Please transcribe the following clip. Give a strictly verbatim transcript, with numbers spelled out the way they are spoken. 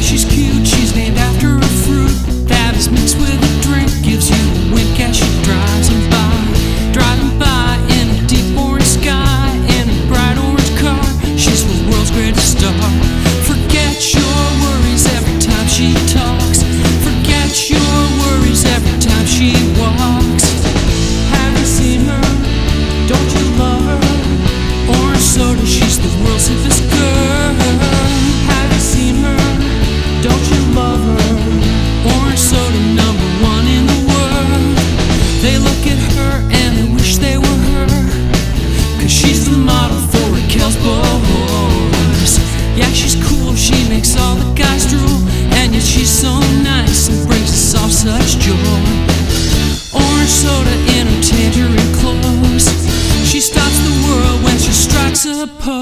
she's cute, she's named after a fruit that is mixed with a drink, gives you a wink as she drives him by. Driving by in a deep orange sky, in a bright orange car, she's the world's greatest star. Forget your worries every time she talks, forget your worries every time she walks. Have you seen her? Don't you love her? Orange soda, she's the world's hippest girl. Have you seen her? Don't you love her? Orange soda, number one in the world. They look at her and they wish they were her, 'cause she's the model for Raquel's boys. Yeah, she's cool, she makes all the guys drool, and yet she's so nice and brings us all such joy. Orange soda in her tangerine clothes, she stops the world when she strikes a pose.